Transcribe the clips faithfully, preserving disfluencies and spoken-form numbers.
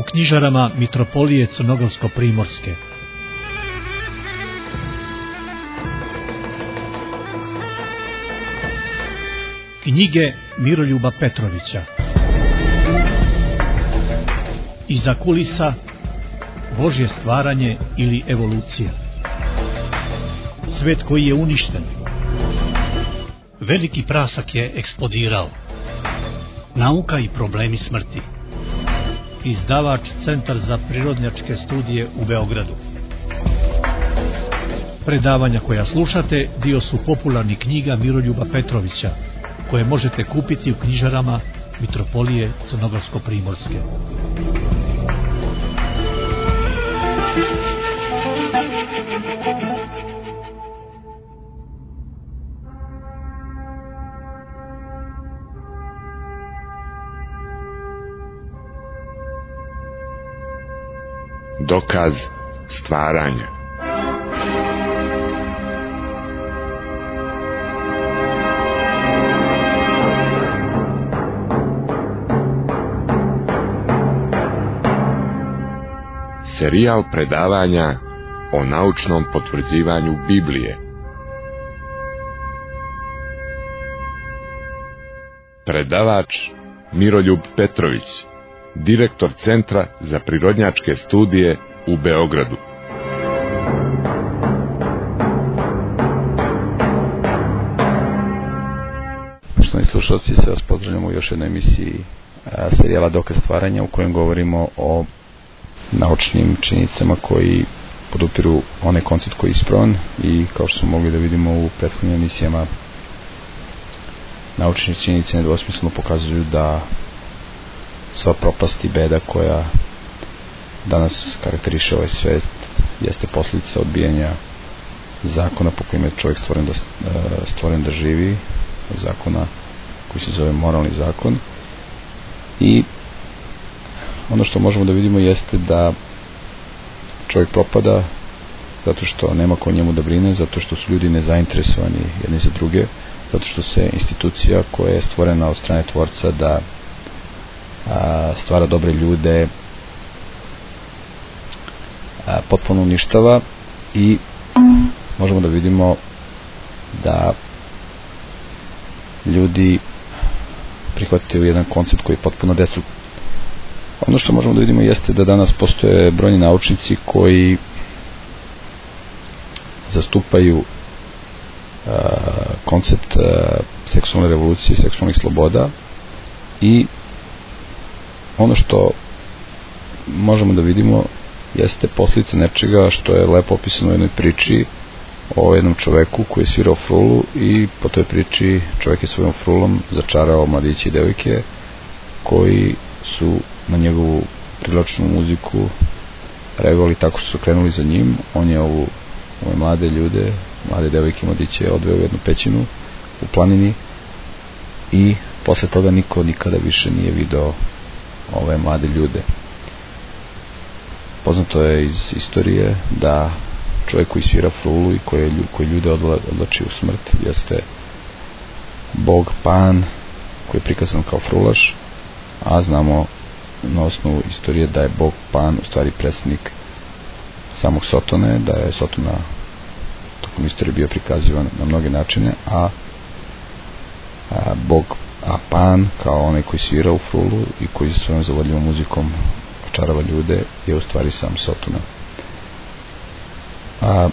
u knjižarama Mitropolije Crnogorsko-primorske. Knjige Miroljuba Petrovića. Iza kulisa, Božje stvaranje ili evolucija. Svet koji je uništen. Veliki prasak je eksplodirao. Nauka i problemi smrti. Izdavač Centar za prirodnjačke studije u Beogradu. Predavanja koja slušate dio su popularnih knjiga Miroljuba Petrovića, koje možete kupiti u knjižarama Mitropolije Crnogorsko-primorske. Dokaz stvaranja. Serijal predavanja o naučnom potvrđivanju Biblije. Predavač Miroljub Petrović, direktor Centra za prirodnjačke studije u Beogradu. Poštovani slušalci, sve vas pozdravljamo u još jednoj emisiji a, serijala Dokaz stvaranja, u kojem govorimo o naučnim činjenicama koji podupiru onaj koncept koji je ispravan, i kao što smo mogli da vidimo u prethodnim emisijama, naučne činjenice nedvosmisleno pokazuju da sva propast i beda koja danas karakteriše ovaj svet jeste posljedica odbijanja zakona po kojima je čovjek stvoren da, stvoren da živi, zakona koji se zove moralni zakon. I ono što možemo da vidimo jeste da čovjek propada zato što nema ko njemu da brine, zato što su ljudi nezainteresovani jedni za druge, zato što se institucija koja je stvorena od strane Tvorca da a, stvara dobre ljude a, potpuno uništava, i možemo da vidimo da ljudi prihvataju jedan koncept koji je potpuno destruktivan. Ono što možemo da vidimo jeste da danas postoje brojni naučnici koji zastupaju uh, koncept uh, seksualne revolucije, seksualnih sloboda, i ono što možemo da vidimo jeste posljedica nečega što je lepo opisano u jednoj priči o jednom čoveku koji je svirao frulu, i po toj priči čovjek je svojom frulom začarao mladiće i devojke koji su na njegovu privlačnu muziku reagovali tako što su krenuli za njim. On je ovu, ove mlade ljude, mlade devojke i mladiće odveo u jednu pećinu u planini, i posle toga niko nikada više nije video ove mlade ljude. Poznato je iz istorije da čovjek koji svira frulu i koji, koji ljude odlači u smrt jeste Bog Pan, koji je prikazan kao frulaš, a znamo na osnovu istorije da je Bog Pan u stvari predstavnik samog Sotone, da je Sotona tokom istorije bio prikazivan na mnoge načine, a, a Bog, a Pan kao onaj koji svira u frulu i koji svojom zavodljivom muzikom očarava ljude, je u stvari sam Sotona. A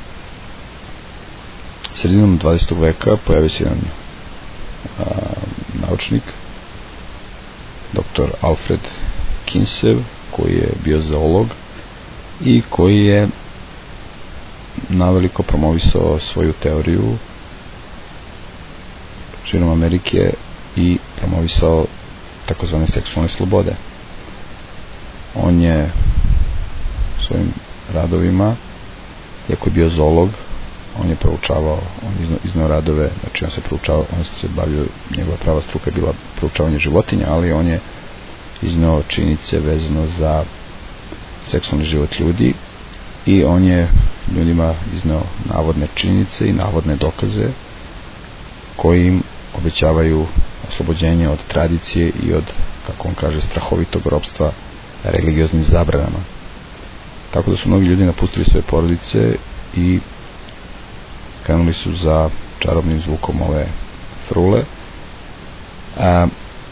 sredinom dvadesetog veka pojavio se jedan a, naučnik, doktor Alfred Kinsev, koji je bio zoolog i koji je naveliko promovisao svoju teoriju širom Amerike i promovisao takozvane seksualne slobode. On je svojim radovima, iako je bio zoolog, on je proučavao, on je iznao radove, znači on se proučavao, on se bavio, njegova prava struka je bila proučavanje životinja, ali on je iznao činjenice vezano za seksualni život ljudi, i on je ljudima iznao navodne činjenice i navodne dokaze koji im obećavaju oslobođenje od tradicije i od, kako on kaže, strahovitog ropstva religioznim zabranama. Tako da su mnogi ljudi napustili svoje porodice i krenuli su za čarobnim zvukom ove frule. A,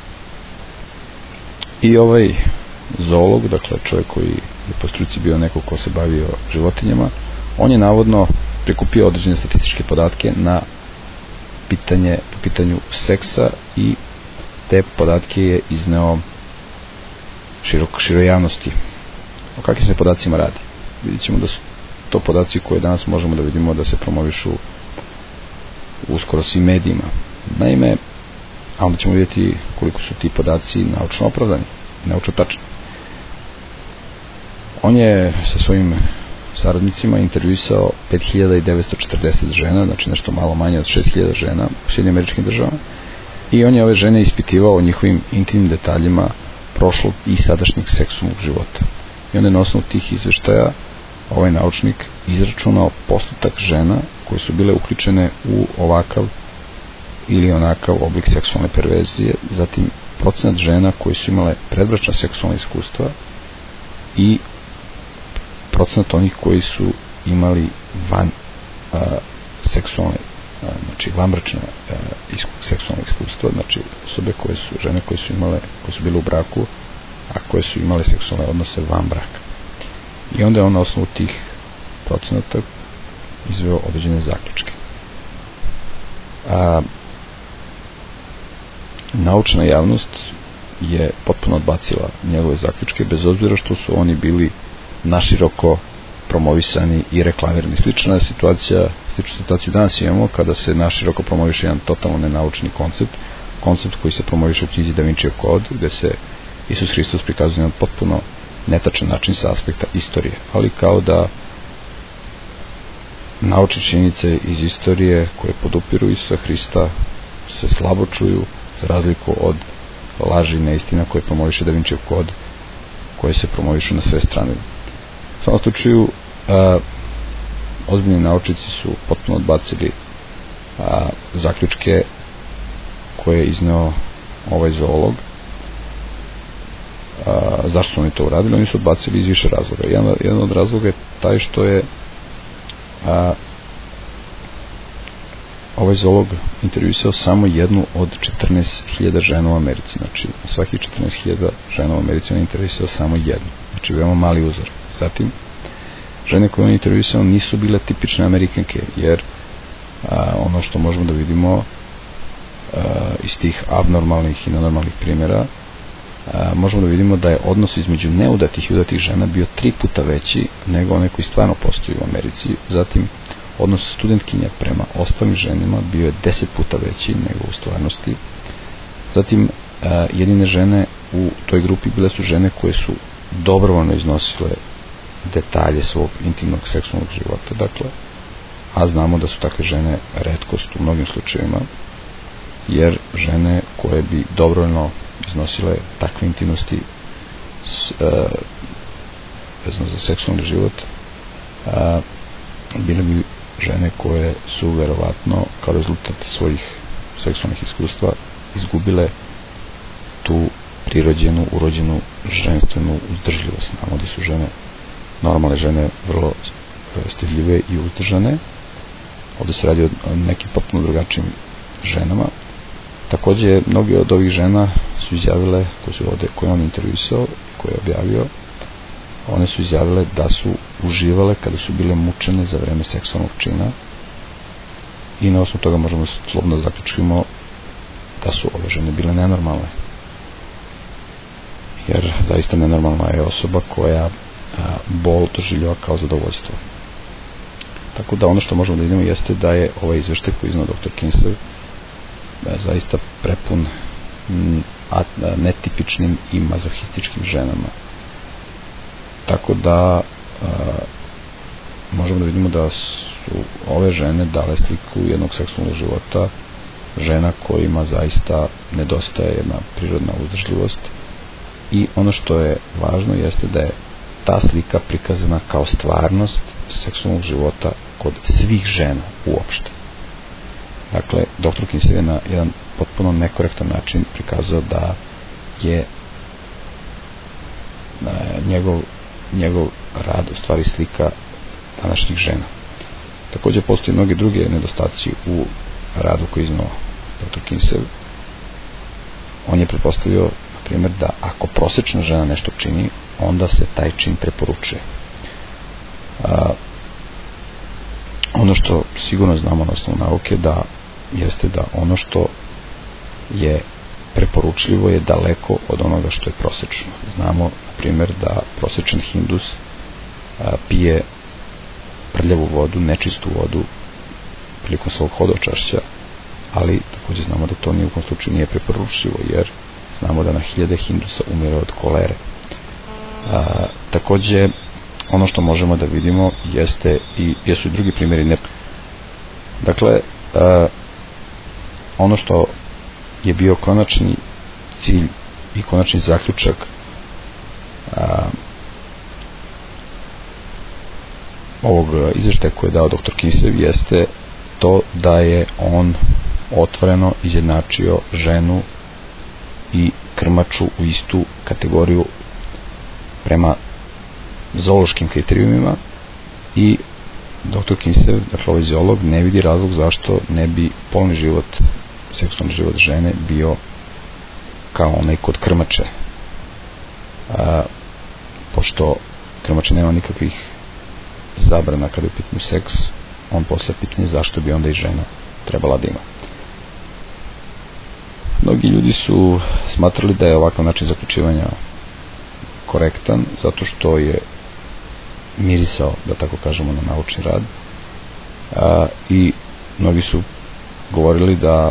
I ovaj zoolog, dakle čovjek koji je po struci bio neko ko se bavio životinjama, on je navodno prikupio određene statističke podatke na pitanje, po pitanju seksa i te podatke je izneo širok, široj javnosti. O kakvim se podacima radi? Vidjet ćemo da su to podaci koje danas možemo da vidimo da se promovišu uskoro svim medijima. Naime, a onda ćemo vidjeti koliko su ti podaci naučno opravdani, naučno tačni. On je sa svojim saradnicima intervjuisao pet hiljada devetsto četrdeset žena, znači nešto malo manje od šest hiljada žena u Sjedinjenim Američkim Državama, i on je ove žene ispitivao o njihovim intimnim detaljima prošlog i sadašnjeg seksualnog života. I onda je na osnovu tih izveštaja ovaj naučnik izračunao postotak žena koje su bile uključene u ovakav ili onakav oblik seksualne perverzije, zatim procenat žena koje su imale predbračna seksualna iskustva i procenat onih koji su imali van a, seksualne, a, znači vanbračne a, isku, seksualne iskustva, znači osobe koje su, žene koje su imale, koje su bile u braku, a koje su imale seksualne odnose van braka. I onda je on na osnovu tih procenata izveo određene zaključke. A, naučna javnost je potpuno odbacila njegove zaključke, bez obzira što su oni bili naširoko promovisani i reklamirani. Slična situacija, sličnu situaciju danas imamo kada se naširoko promoviše jedan totalno nenaučni koncept, koncept koji se promoviše u knjizi Da Vincijev kod, gde se Isus Hristos prikazuje na potpuno netačan način sa aspekta istorije, ali kao da naučne činjenice iz istorije koje podupiru Isusa Hrista se slabo čuju, za razliku od laži i neistina koje promoviše Da Vincijev kod, koje se promovišu na sve strane. U svakom slučaju, a, ozbiljni naučnici su potpuno odbacili a, zaključke koje je izneo ovaj zoolog. A, zašto su oni to uradili? Oni su odbacili iz više razloga. Jedan, jedan od razloga je taj što je a, ovaj zoolog intervjuisao samo jednu od četrnaest hiljada žena u Americi. Znači, svakih četrnaest hiljada žena u Americi on intervjuisao samo jednu. Znači, veoma mali uzor. Zatim, žene koje on intervjuisao nisu bile tipične Amerikanke, jer a, ono što možemo da vidimo a, iz tih abnormalnih i nenormalnih primjera, a, možemo da vidimo da je odnos između neudatih i udatih žena bio tri puta veći nego one koji stvarno postoji u Americi. Zatim, odnos studentkinja prema ostalim ženima bio je deset puta veći nego u stvarnosti. Zatim, a, jedine žene u toj grupi bile su žene koje su dobrovoljno iznosile detalje svog intimnog seksualnog života, dakle, a znamo da su takve žene retkost u mnogim slučajevima, jer žene koje bi dobrovoljno iznosile takve intimnosti s, e, vezano za seksualni život, a, bile bi žene koje su verovatno kao rezultat svojih seksualnih iskustva izgubile tu prirođenu, urođenu ženstvenu uzdržljivost. Znamo da su žene, normalne žene, vrlo stidljive i uzdržane. Ovde se radi o nekim potpuno drugačijim ženama. Takođe, mnogi od ovih žena su izjavile, koje su ovde, koje on intervjuisao, koje je objavio, one su izjavile da su uživale kada su bile mučene za vreme seksualnog čina, i na osnovu toga možemo slobodno zaključimo da su ove žene bile nenormalne. Jer zaista nenormalna je osoba koja a, bol doživljava kao zadovoljstvo. Tako da ono što možemo da vidimo jeste da je ovaj izveštaj koji iznao doktor Kinsler zaista prepun m, a, a, netipičnim i mazohističkim ženama. Tako da a, možemo da vidimo da su ove žene dale sliku jednog seksualnog života, žena kojima zaista nedostaje jedna prirodna uzdržljivost. I ono što je važno jeste da je ta slika prikazana kao stvarnost seksualnog života kod svih žena uopšte. Dakle, doktor Kinsler je na jedan potpuno nekorektan način prikazao da je njegov, njegov rad u stvari slika današnjih žena. Također postoji mnogi druge nedostaci u radu koji iznao doktor Kinsey. On je pretpostavio, na primjer, da ako prosječna žena nešto čini, onda se taj čin preporučuje. A, ono što sigurno znamo na osnovu nauke da jeste da ono što je preporučljivo je daleko od onoga što je prosječno. Znamo, na primjer, da prosječan Hindus a, pije prljavu vodu, nečistu vodu prilikom svog hodočašća, ali također znamo da to ni u kom slučaju nije preporučljivo, jer znamo da na hiljade Hindusa umire od kolere. A, također, ono što možemo da vidimo jeste i jesu i drugi primjeri. Ne... Dakle, a, ono što je bio konačni cilj i konačni zaključak a, ovog izvještaja koje je dao doktor Kinsey jeste to da je on otvoreno izjednačio ženu i krmaču u istu kategoriju prema zoološkim kriterijumima i doktor Kinsey, dakle ovaj zoolog, ne vidi razlog zašto ne bi polni život, seksualni život žene bio kao onaj kod krmače. A, pošto krmače nema nikakvih zabrana kada je u pitanju seks, on postaje pitanje zašto bi onda i žena trebala da ima. Mnogi ljudi su smatrali da je ovakav način zaključivanja korektan, zato što je mirisao, da tako kažemo, na naučni rad. A, i mnogi su govorili da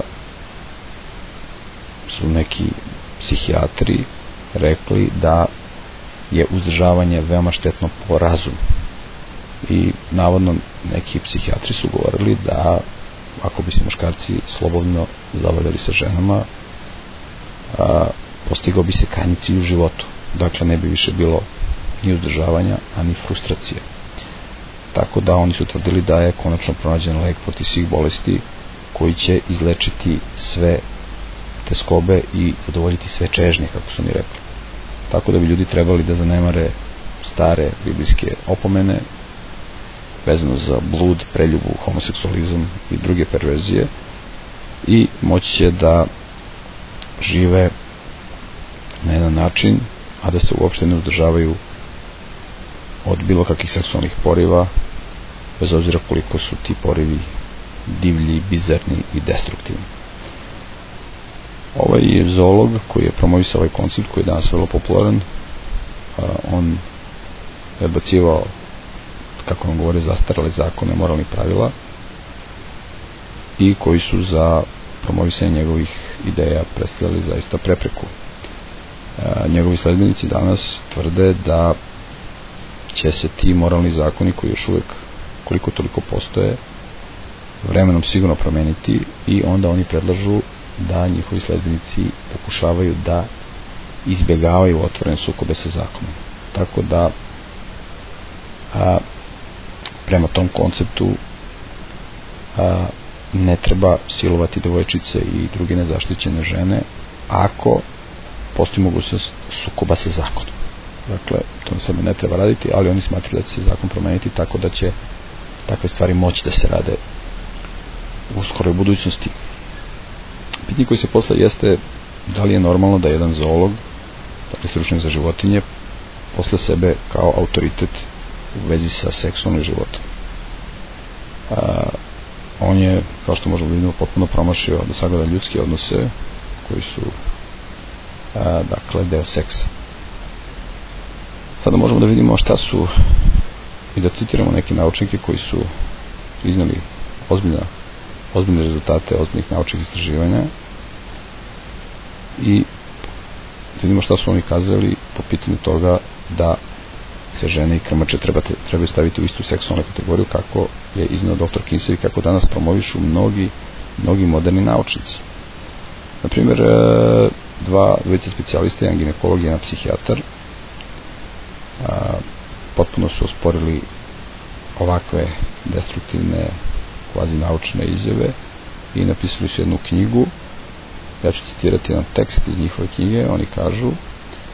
su neki psihijatri rekli da je uzdržavanje veoma štetno po razum. I navodno neki psihijatri su govorili da ako bi se muškarci slobodno zabavljali sa ženama, a, postigao bi se krajnji cilj u životu. Dakle, ne bi više bilo ni uzdržavanja, a ni frustracije. Tako da oni su tvrdili da je konačno pronađen lek protiv svih bolesti koji će izlečiti sve teskobe i zadovoljiti sve čežnje, kako su mi rekli. Tako da bi ljudi trebali da zanemare stare biblijske opomene vezano za blud, preljubu, homoseksualizam i druge perverzije i moći će da žive na jedan način, a da se uopšte ne uzdržavaju od bilo kakvih seksualnih poriva, bez obzira koliko su ti porivi divlji, bizarni i destruktivni. Ovaj je zoolog koji je promovisao ovaj koncept, koji je danas vrlo popularan, on je bacivao, kako vam govore, zastarale zakone, moralnih pravila i koji su za promovisanje njegovih ideja predstavljali zaista prepreku. E, njegovi sledbenici danas tvrde da će se ti moralni zakoni koji još uvijek koliko toliko postoje vremenom sigurno promeniti i onda oni predlažu da njihovi sledbenici pokušavaju da izbjegavaju otvorene sukobe sa zakonom. Tako da a, prema tom konceptu a, ne treba silovati devojčice i druge nezaštićene žene ako postoji mogućnost sukoba sa zakonom. Dakle, to se ne treba raditi, ali oni smatraju da će se zakon promeniti tako da će takve stvari moći da se rade u skoroj budućnosti. Pitanje koji se postavlja jeste da li je normalno da jedan zoolog, dakle stručnjak za životinje, posle sebe kao autoritet u vezi sa seksualnim životom. A, on je, kao što možemo vidjeti, potpuno promašio da sagleda ljudske odnose koji su a, dakle deo seksa. Sada možemo da vidimo šta su i da citiramo neke naučnike koji su iznali ozbiljna, ozbiljne rezultate ozbiljnih naučnih istraživanja i da vidimo šta su oni kazali po pitanju toga da se žene i krmače trebate, trebaju staviti u istu seksualnu kategoriju kako je iznao doktor Kinsey i kako danas promovišu mnogi, mnogi moderni naučnici. Naprimjer, dva dvojice specijalista, jedan ginekolog i jedan psihijatar, a, potpuno su osporili ovakve destruktivne kvazi naučne izjave i napisali su jednu knjigu. Ja ću citirati jedan tekst iz njihove knjige. Oni kažu: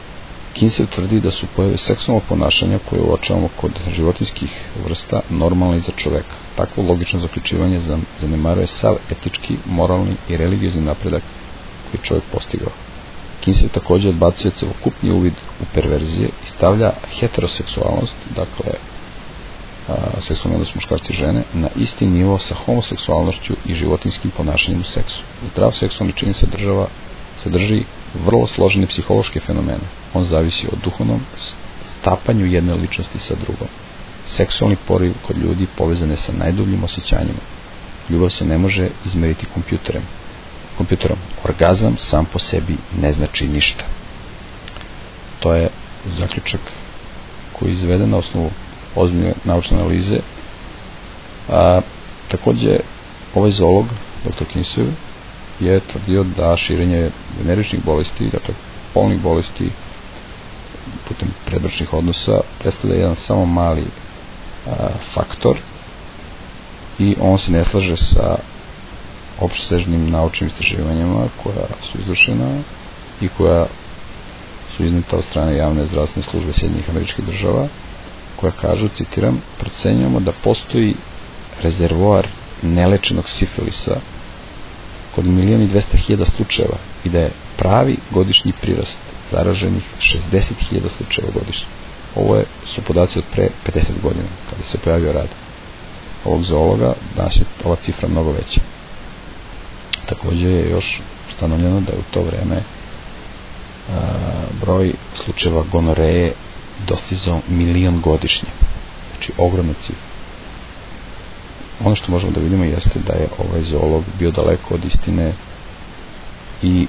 Kinsey tvrdi da su pojave seksualnog ponašanja koje uočavamo kod životinjskih vrsta normalne i za čoveka. Takvo logično zaključivanje zanemaruje sav etički, moralni i religiozni napredak koji čovjek postigao. Kinsey također odbacuje celokupni uvid u perverzije i stavlja heteroseksualnost, dakle a, seksualni odnos muškarci i žene, na isti nivo sa homoseksualnošću i životinjskim ponašanjem u seksu. Zdrav seksualni čin sadržava, sadrži vrlo složene psihološke fenomene. On zavisi od duhovnom stapanju jedne ličnosti sa drugom. Seksualni poriv kod ljudi povezan je sa najdubljim osjećanjima. Ljubav se ne može izmeriti kompjuterem. kompjuterom. Orgazam sam po sebi ne znači ništa. To je zaključak koji je izveden na osnovu ozbiljne naučne analize. A, također, ovaj zoolog, doktor Kinsey, je tvrdio da širenje veneričnih bolesti, dakle polnih bolesti putem predbračnih odnosa, predstavlja jedan samo mali a, faktor i on se ne slaže sa opsežnim naučnim istraživanjima koja su izvršena i koja su izneta od strane javne zdravstvene službe Sjedinjenih Američkih Država, koja kažu, citiram, procenjujemo da postoji rezervoar nelečenog sifilisa kod milijon i dvesta hiljada slučajeva i da je pravi godišnji prirast zaraženih šezdeset hiljada slučajeva godišnje. Ovo je, su podaci od pre pedeset godina, kada se pojavio rad ovog zoologa. Danas je ova cifra mnogo veća. Također je još ustanovljeno da je u to vreme a, broj slučajeva gonoreje dostizao milion godišnje. Znači, ogromna cifra. Ono što možemo da vidimo jeste da je ovaj zoolog bio daleko od istine i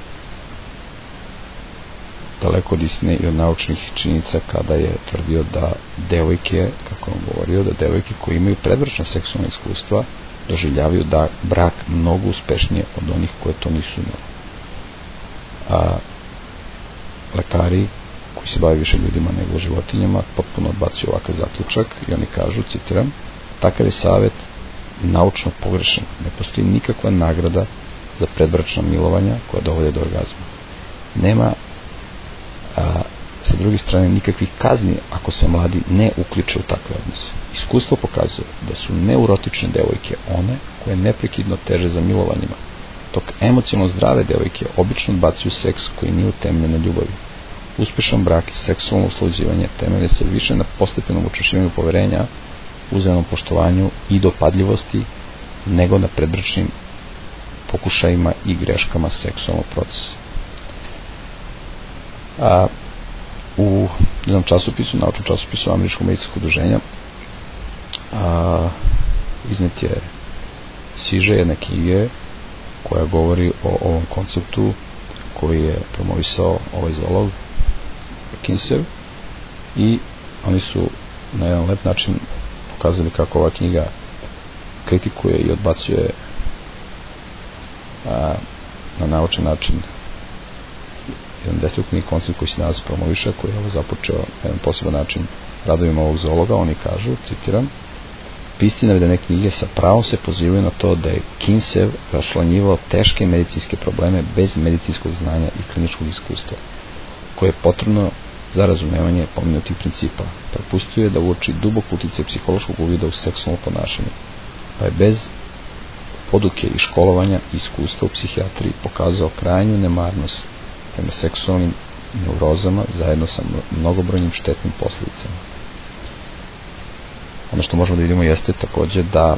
daleko od istine i od naučnih činjenica kada je tvrdio da devojke, kako on govorio, da devojke koje imaju predbračna seksualna iskustva doživljavaju da brak mnogo uspešnije od onih koje to nisu imali. A lekari koji se bave više ljudima nego životinjama potpuno odbacuju ovakav zaključak i oni kažu, citiram, takav je savjet naučno pogrešan. Ne postoji nikakva nagrada za predbračna milovanja koja dovode do orgazma. Nema a, sa druge strane nikakvih kazni ako se mladi ne uključe u takve odnose. Iskustvo pokazuje da su neurotične devojke one koje neprekidno teže za milovanjima, dok emocionalno zdrave devojke obično odbacuju seks koji nije utemeljen na ljubavi. Uspešan brak i seksualno usklađivanje temelje se više na postepenom učvršćivanju poverenja, uzajamnom poštovanju i dopadljivosti nego na predbračnim pokušajima i greškama seksualnog procesa. A, u jednom časopisu, naučnom časopisu Američkog medicinskog udruženja, a, iznet je siže jedne knjige koja govori o ovom konceptu koji je promovisao ovaj zoolog Kinsey, i oni su na jedan lep način pokazali kako ova knjiga kritikuje i odbacuje a, na naučan način jedan destruktivni koncept koji se danas promoviše, koji je ovo započeo na jedan poseban način radovima ovog zoologa. Oni kažu, citiram, pisci navedene knjige sa pravom se pozivaju na to da je Kinsey raščlanjivao teške medicinske probleme bez medicinskog znanja i kliničkog iskustva, koje je potrebno za razumevanje pomenutih principa. Propustio je da uoči dubok uticaj psihološkog uvida u seksualno ponašanje, pa je bez poduke i školovanja i iskustva u psihijatriji pokazao krajnju nemarnost prema seksualnim neurozama zajedno sa mnogobrojnim štetnim posljedicama. Ono što možemo da vidimo jeste također da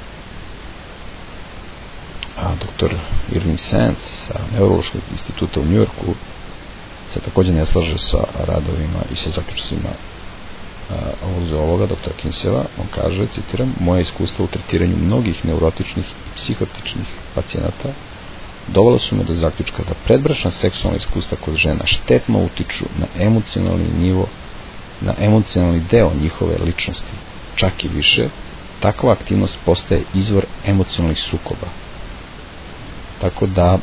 a, doktor Irving Sands sa Neurološkog instituta u Njujorku se također ne slaže sa radovima i sa zaključcima ovog zoologa, doktora Kinseya. On kaže, citiram, moje iskustva u tretiranju mnogih neurotičnih i psihotičnih pacijenata dovelo su me do zaključka da predbračna seksualna iskustva kod žena štetno utiču na emocionalni nivo, na emocionalni deo njihove ličnosti. Čak i više, takva aktivnost postaje izvor emocionalnih sukoba. Tako da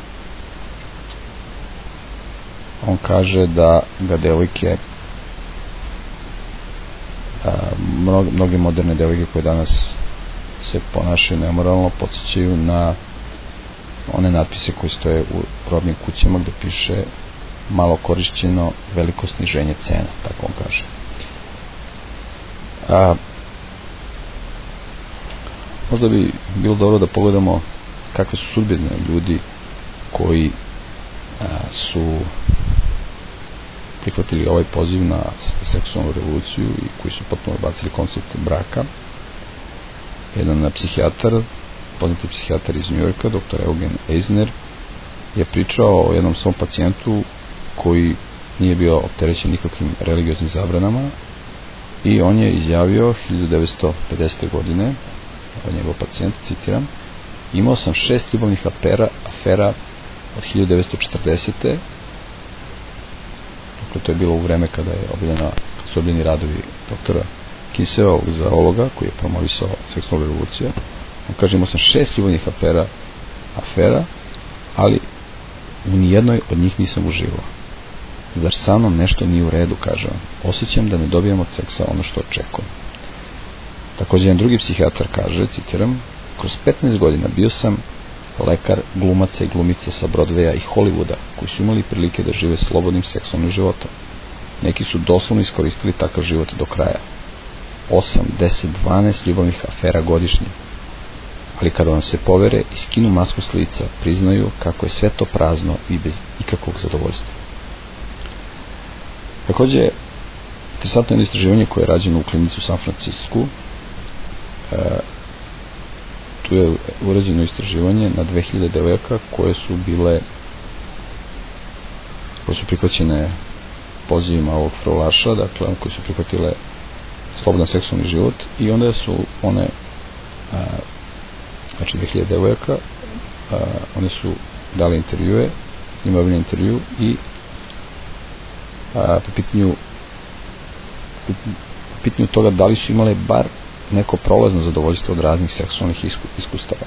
on kaže da ga devojke, a, mnogi, mnogi moderne devojke koje danas se ponašaju nemoralno podsjećaju na one natpise koji stoje u robnim kućama gde piše malo korišćeno, veliko sniženje cena, tako on kaže. A, možda bi bilo dobro da pogledamo kakve su sudbine ljudi koji a, su prihvatili ovaj poziv na seksualnu revoluciju i koji su potpuno bacili koncept braka. Jedan psihijatar, poznati psihijatar iz Njujorka, doktor Eugen Eisner, je pričao o jednom svom pacijentu koji nije bio opterećen nikakvim religioznim zabranama i on je izjavio hiljadu devetsto pedesete. godine, njegov pacijent, citiram, imao sam šest ljubavnih afera, afera od hiljadu devetsto četrdesete. Dakle, to je bilo u vreme kada je objavljena, kad su objavljeni radovi doktora Kinsea, zoologa, koji je promovisao seksualnu revoluciju. On kaže, imao sam šest ljubavnih afera, afera, ali u nijednoj od njih nisam uživao. Zar sa mnom nešto nije u redu, kaže on. Osjećam da ne dobijam od seksa ono što očekujem. Također, jedan drugi psihijatar kaže, citiram, kroz petnaest godina bio sam lekar glumaca i glumica sa Broadwaya i Hollywooda, koji su imali prilike da žive slobodnim seksualnim životom. Neki su doslovno iskoristili takav život do kraja. osam, deset, dvanaest ljubavnih afera godišnje. Ali kada vam se povere i skinu masku s lica, priznaju kako je sve to prazno i bez ikakvog zadovoljstva. Također, interesantno je istraživanje koje je rađeno u klinici u San Francisku. E, tu je urađeno istraživanje na dve hiljade devojaka koje su bile koje su prihvaćene pozivima ovog frulaša, dakle, koji su prihvatile slobodan seksualni život, i onda su one a, znači dve hiljade devojaka, a, one su dali intervjue, imali intervju i a, po pitanju po pitanju toga da li su imale bar neko prolazno zadovoljstvo od raznih seksualnih isku, iskustava.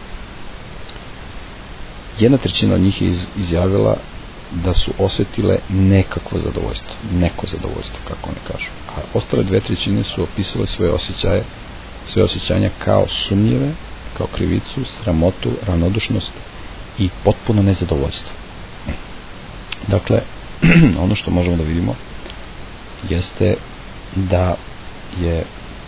Jedna trećina od njih je iz, izjavila da su osjetile nekakvo zadovoljstvo, neko zadovoljstvo, kako oni kažu. A ostale dve trećine su opisale svoje osjećaje, svoje osjećanja kao sumnjive, kao krivicu, sramotu, ravnodušnost i potpuno nezadovoljstvo. Dakle, ono što možemo da vidimo jeste da je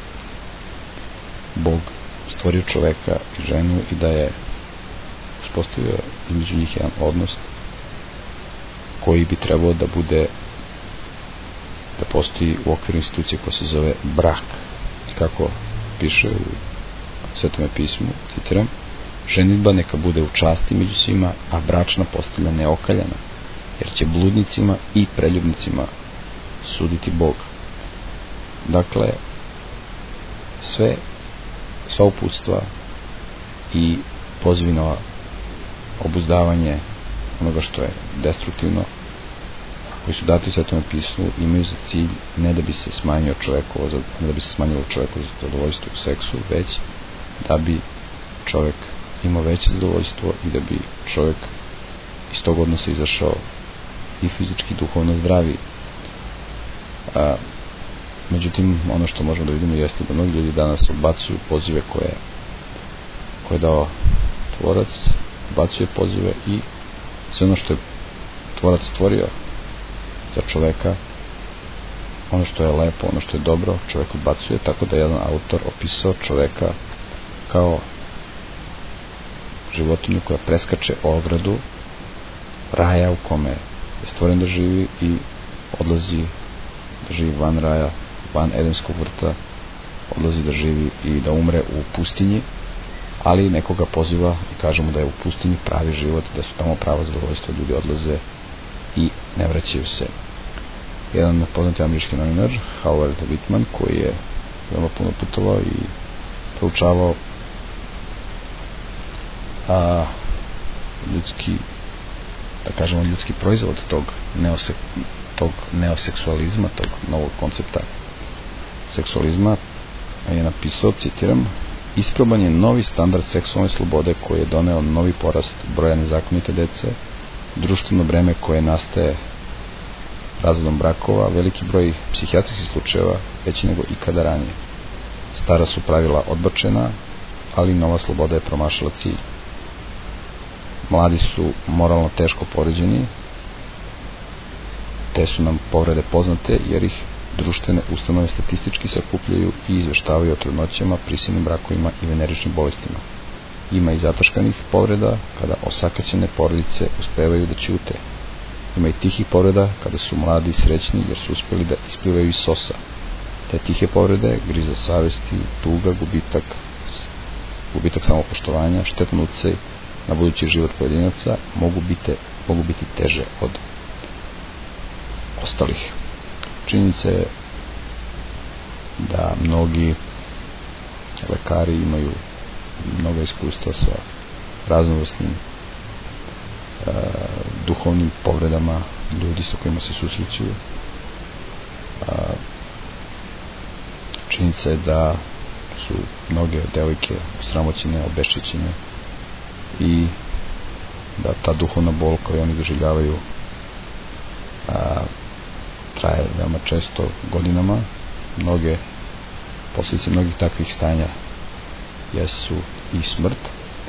Bog stvorio čoveka i ženu i da je uspostavio između njih jedan odnos koji bi trebao da bude, da postoji u okviru institucije koja se zove brak. Kako piše u Svetome pismu, citiram, ženidba neka bude u časti među svima, a bračna postelja neokaljana, jer će bludnicima i preljubnicima suditi Bog. Dakle, sve sva uputstva i pozivi na obuzdavanje onoga što je destruktivno, koji su dati u Svetom pismu, imaju za cilj ne da bi se smanjio čovekovo, ne da bi se smanjilo čovekovo zadovoljstvo u seksu, već da bi čovek imao veće zadovoljstvo i da bi čovek iz tog odnosa izašao i fizički i duhovno zdravi. A, međutim, ono što možemo da vidimo jeste da mnogi ljudi danas odbacuju pozive koje, koje je dao Tvorac, odbacuje pozive i sve ono što je Tvorac stvorio za čoveka, ono što je lepo, ono što je dobro, čovek odbacuje, tako da je jedan autor opisao čoveka kao životinju koja preskače ogradu raja u kome je stvoren da živi i odlazi da živi van raja, van Edenskog vrta, odlazi da živi i da umre u pustinji, ali nekoga poziva i kažemo da je u pustinji pravi život, da su tamo prava zadovoljstva, ljudi odlaze i ne vraćaju se. Jedan poznati američki novinar, Howard Whitman, koji je veoma puno putovao i proučavao a, ljudski, da kažemo ljudski proizvod tog, neose, tog neoseksualizma, tog novog koncepta seksualizma, je napisao, citiram, isproban je novi standard seksualne slobode koji je doneo novi porast broja nezakonite dece, društveno breme koje nastaje razvodom brakova, veliki broj psihijatrijskih slučajeva veći nego ikada ranije. Stara su pravila odbačena, ali nova sloboda je promašila cilj. Mladi su moralno teško poređeni, te su nam povrede poznate jer ih društvene ustanove statistički sakupljaju i izveštavaju o trudnoćama, prisilnim brakovima i veneričnim bolestima. Ima i zataškanih povreda kada osakaćene porodice uspevaju da ćute. Ima i tihih povreda kada su mladi i srećni jer su uspeli da isplivaju iz sosa. Te tihe povrede, griza savesti, tuga, gubitak, gubitak samopoštovanja, štetan uticaj na budući život pojedinaca mogu biti, mogu biti teže od ostalih. Činjenica je da mnogi lekari imaju mnogo iskustva sa raznovrsnim e, duhovnim povredama ljudi sa kojima se susreću. E, činjenica je da su mnoge devojke sramoćene, obešćećene i da ta duhovna bol koju oni doživljavaju a, traje veoma često godinama. Mnoge posljedice mnogih takvih stanja jesu i smrt.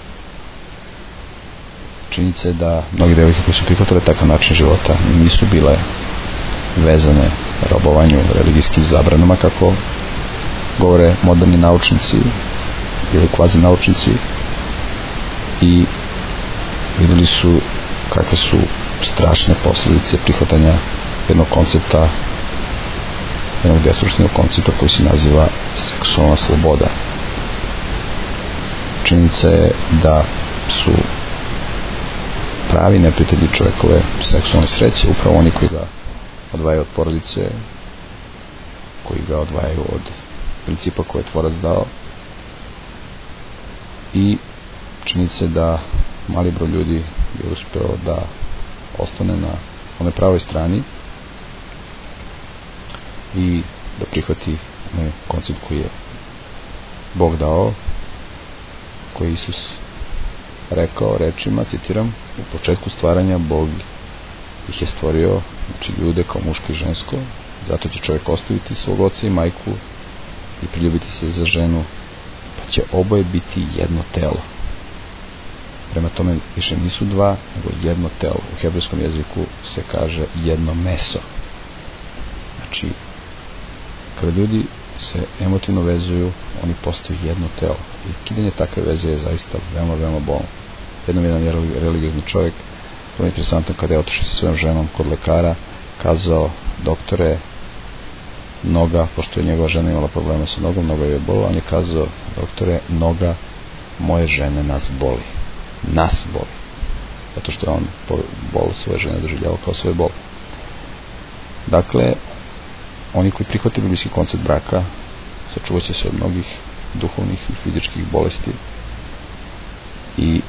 Činjenica je da mnogi devojke koji su prihvatile takav način života nisu bile vezane robovanju religijskim zabranama kako govore moderni naučnici ili kvazi naučnici, i vidjeli su kakve su strašne posljedice prihvatanja jednog koncepta, jednog destruktivnog koncepta koji se naziva seksualna sloboda. Činjenica je da su pravi neprijatelji čovjekove seksualne sreće upravo oni koji ga odvajaju od porodice, koji ga odvajaju od principa koje je tvorac dao, i činjenica je da mali broj ljudi je uspeo da ostane na onoj pravoj strani i da prihvati onaj koncept koji je Bog dao, koji Isus rekao rečima, citiram: u početku stvaranja Bog ih je stvorio, znači ljude kao muško i žensko, zato će čovjek ostaviti svog oca i majku i priljubiti se za ženu, pa će oboje biti jedno telo. Prema tome više nisu dva, nego jedno telo. U hebrejskom jeziku se kaže jedno meso. Znači, kada ljudi se emotivno vezuju, oni postaju jedno telo. I kidanje takve veze je zaista veoma, veoma bolno. Jednom jedan religiozni čovjek, to je interesantno, kada je otišao sa svojom ženom kod lekara, kazao: doktore, noga, pošto je njegova žena imala problema sa nogom, noga je bola, on je kazao: doktore, noga moje žene nas boli. Nas boli. Zato što je on bol svoje žene doživljavao kao svoje bol. Dakle, oni koji prihvate biblijski koncept braka sačuvat će se od mnogih duhovnih i fizičkih bolesti, i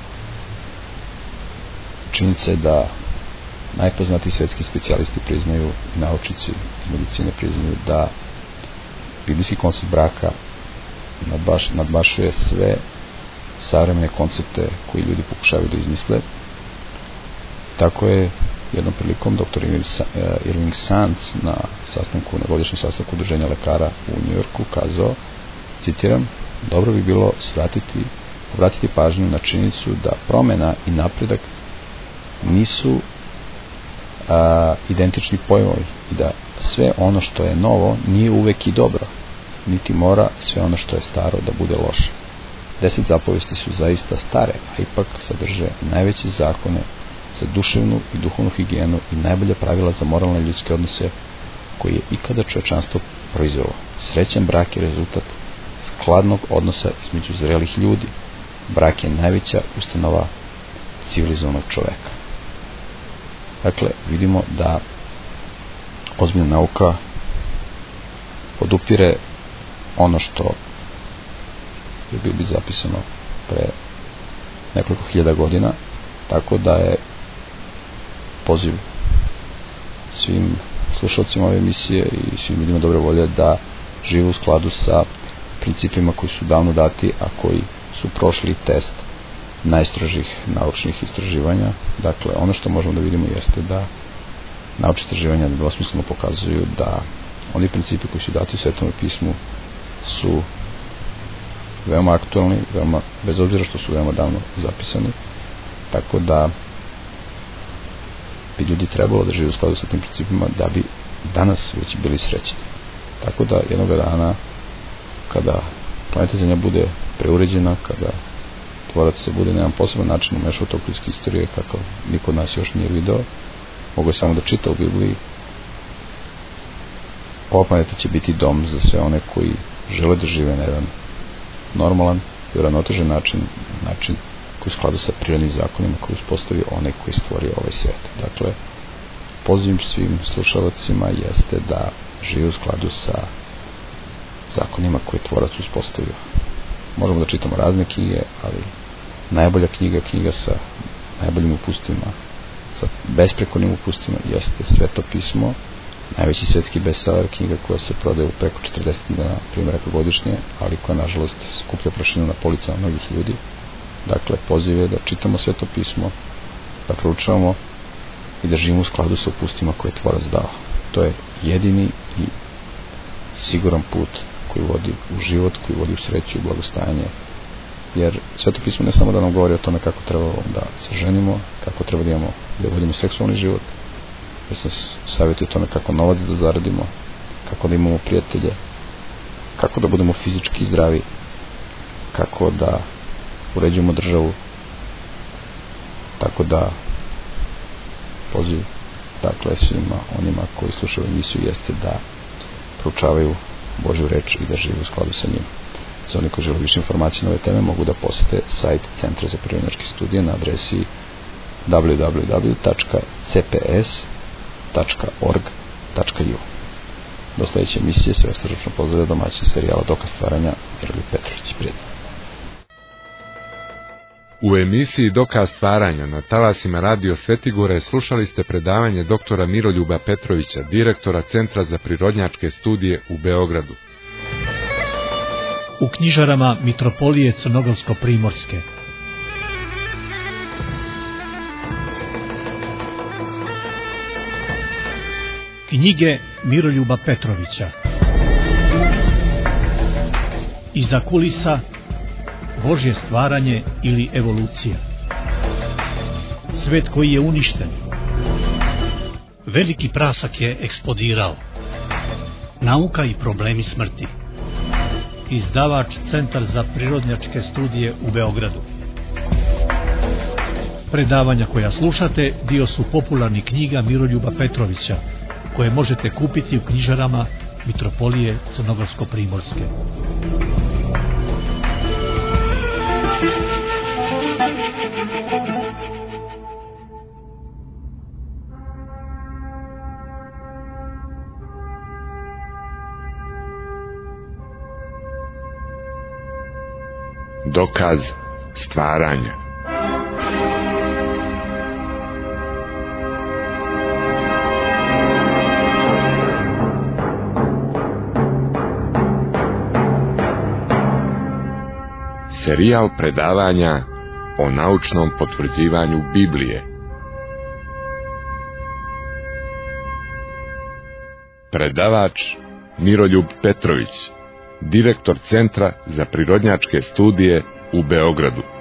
činjenica je da najpoznatiji svetski specijalisti priznaju, i naučnici iz medicine priznaju, da biblijski koncept braka nadbaš, nadbašuje sve savremene koncepte koji ljudi pokušavaju da izmisle. Tako je jednom prilikom doktor Irving Sands na sastanku, na godišnjem sastanku udruženja lekara u Njujorku kazao, citiram: dobro bi bilo svratiti, obratiti pažnju na činjenicu da promjena i napredak nisu a, identični pojmovi i da sve ono što je novo nije uvek i dobro, niti mora sve ono što je staro da bude loše. Deset zapovesti su zaista stare, a ipak sadrže najveće zakone za duševnu i duhovnu higijenu i najbolje pravila za moralne ljudske odnose koji je ikada čovečanstvo proizvelo. Srećan brak je rezultat skladnog odnosa između zrelih ljudi. Brak je najveća ustanova civilizovanog čoveka. Dakle, vidimo da ozbiljna nauka podupire ono što je bilo bi zapisano pre nekoliko hiljada godina, tako da je poziv svim slušalcima ove emisije i svim ljudima dobre volje da žive u skladu sa principima koji su davno dati, a koji su prošli test najstrožih naučnih istraživanja. Dakle, ono što možemo da vidimo jeste da naučna istraživanja nedvosmisleno pokazuju da oni principi koji su dati u Svetom pismu su veoma aktualni, veoma, bez obzira što su veoma davno zapisani, tako da bi ljudi trebalo da žive u skladu sa tim principima da bi danas već bili srećni. Tako da jednog dana kada planeta Zemlja bude preuređena, kada tvorac se bude na jedan poseban način umešao u tok ljudske istorije kakav niko od nas još nije video, mogo je samo da čita u Bibliji, ova planeta će biti dom za sve one koji žele da žive na jedan normalan i uravnotežen način, način koji u skladu sa prirodnim zakonima koji uspostavio onaj koji je stvorio ovaj svijet. Dakle, poziv svim slušalacima jeste da žive u skladu sa zakonima koje je tvorac uspostavio. Možemo da čitamo razne knjige, ali najbolja knjiga, knjiga sa najboljim upustima, sa besprekornim upustima, jeste Sveto pismo, najveći svetski bestseller, knjiga koja se prodaje u preko četrdeset miliona primjeraka godišnje, ali koja nažalost skuplja prašinu na policama mnogih ljudi. Dakle, poziv je da čitamo Sveto pismo, da proučavamo i da živimo u skladu sa upustima koje je tvorac dao. To je jedini i siguran put koji vodi u život, koji vodi u sreću i blagostajanje. Jer Sveto pismo ne samo da nam govori o tome kako treba da se ženimo, kako treba da imamo, da vodimo seksualni život, već sam savjetio o tome kako novac da zaradimo, kako da imamo prijatelje, kako da budemo fizički zdravi, kako da uređujemo državu. Tako da poziv dakle svima onima koji slušaju emisiju jeste da proučavaju Božju reč i da žive u skladu sa njim. Za oni koji žele više informacije na ove teme mogu da posete sajt Centra za prirodnjačke studije na adresi w w w tačka c p s tačka org tačka u. Do sledeće emisije sve srdačno pozdravlja domaćin serijala Dokaz stvaranja Miroljub Petrović. Prijetno. U emisiji Dokaz stvaranja na talasima Radio Svetigore slušali ste predavanje doktora Miroljuba Petrovića, direktora Centra za prirodnjačke studije u Beogradu. U knjižarama Mitropolije Crnogorsko-primorske. Knjige Miroljuba Petrovića. Iza kulisa Božje stvaranje ili evolucija. Svet koji je uništen. Veliki prasak je eksplodirao. Nauka i problemi smrti. Izdavač Centar za prirodnjačke studije u Beogradu. Predavanja koja slušate dio su popularnih knjiga Miroljuba Petrovića, koje možete kupiti u knjižarama Mitropolije Crnogorsko-primorske. Dokaz stvaranja. Serijal predavanja o naučnom potvrđivanju Biblije. Predavač Miroljub Petrović, direktor Centra za prirodnjačke studije u Beogradu.